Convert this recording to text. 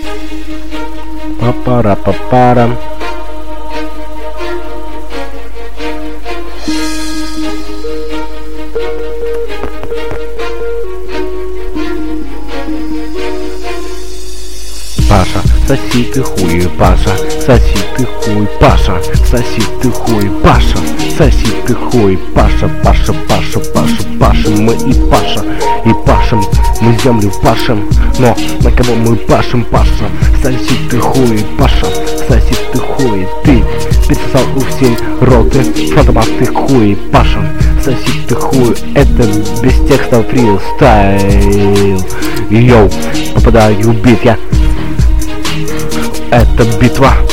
Папара-папара. Паша, соси ты хуй, Паша, соси ты хуй, Паша, соси ты хуй, Паша, соси ты хуй, Паша, Паша, Паша, Паша, пашем мы и пашем, мы землю пашем, но на кого мы пашем, Паша, соси ты хуй, Паша, соси ты хуй, ты пересосал у всей роты фотомастых хуй, Паша, соси ты хуй, это без текста фристайл, йоу, попадаю в бит я. Это битва